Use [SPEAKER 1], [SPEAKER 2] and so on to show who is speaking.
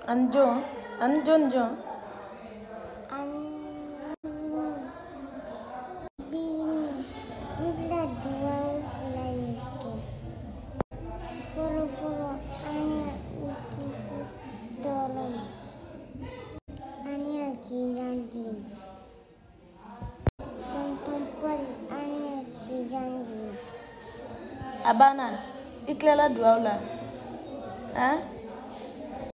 [SPEAKER 1] Anjo, anjonjo.
[SPEAKER 2] Bini, mbla dua ufulaike. Folo ania ikisi dolom. Ania sijandim. Tonton Paul ania sijandim.
[SPEAKER 1] Abana, iklela duaula. Hein?